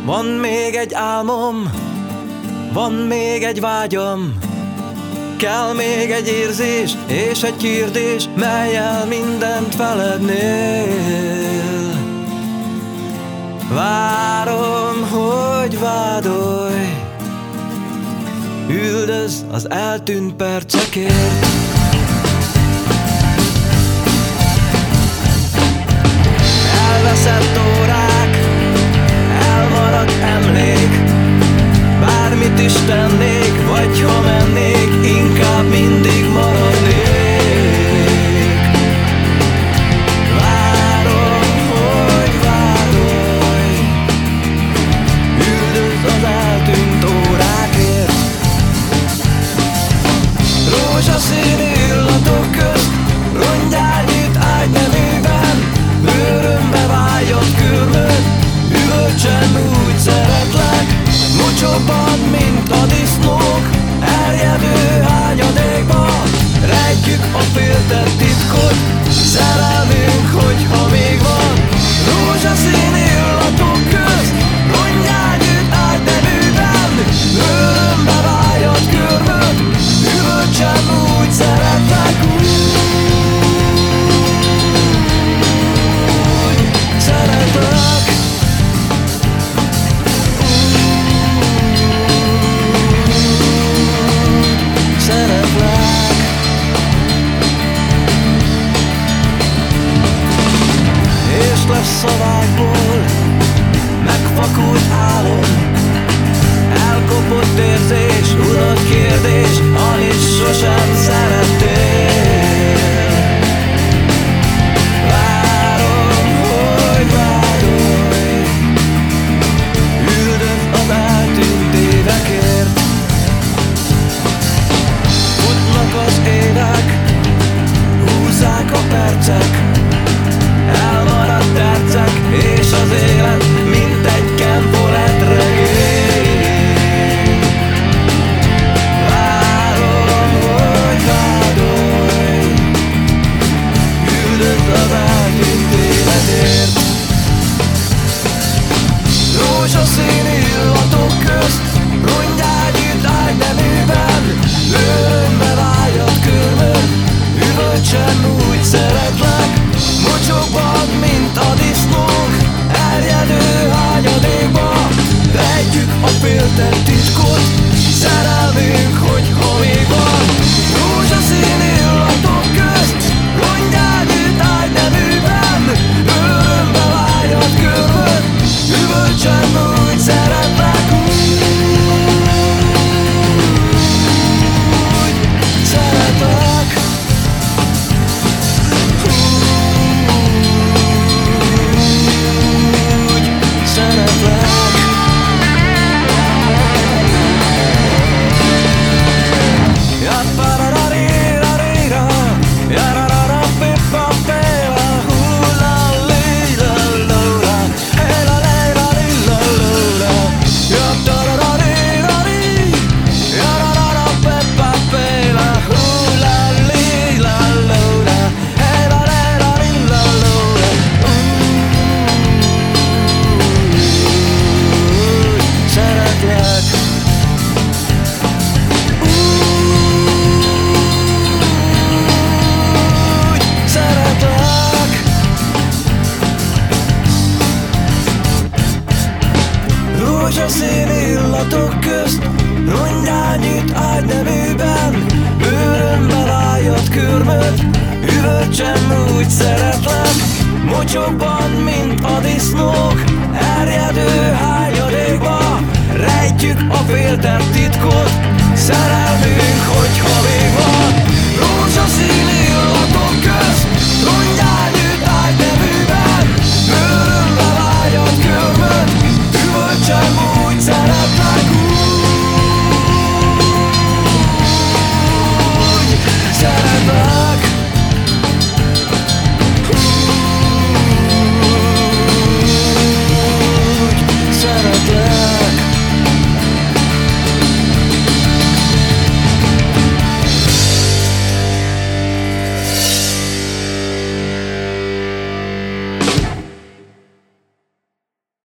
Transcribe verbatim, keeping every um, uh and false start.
Van még egy álmom, van még egy vágyam, kell még egy érzés és egy kérdés, mellyel mindent felednél. Várom, hogy vádolj, üldözz az eltűnt percekért. Elveszett órák, elmaradt emlék, bármit is tennék, vagy ha mennék, inkább mindig maradnék. Várom, hogy vádolj, üldözz az eltűnt órákért. Rózsaszín illatok közt, rongyágyűjt ágyneműben, bőrömbe vágyott körmöd, üvölcsen úgy szeretlek, mocsokban, mint a disznók, erjedő hányadékba, rejtjük a féltett titkot, szerelmünk, hogyha még van. Rózsaszín illatok közt, rongyágyűjt ágyneműben, bőrömbe vágyott körmöd, üvölcsen úgy szeretlek, úgy szeretlek. Szavákból megfakult álom, elkopott érzés, unott kérdés, amit sosem szerettél. Várom, hogy vádolj, üldözz az eltűnt évekért. Futnak az évek, húzzák a percek, elmaradt percek, és az élet, mint egy kempolet regény. Várom, hogy vádolj, üldözz az eltűnt életért. Rózsaszín illatok közt, rongyágyűjt ágyneműben, bőrömbe vágyott körmöd, üvölcsen úgy szeretlek, mocsokban, mint a disznók, erjedő hányadékba, rejtjük a féltett titkot, szerelmünk, hogyha még van. Rózsaszín illatok közt, rongyágyűjt ágyneműben, bőrömbe vágyott körmöd, üvölcsen úgy szeretlek, úgy szeretlek. Rózsaszín illatok közt, rongyágyűjt ágyneműben, bőrömbe vágyott körmöd, üvölcsen úgy szeretlek, mocsokban, mint a disznók, erjedő hányadékba, rejtjük a féltett titkot, szerelmünk.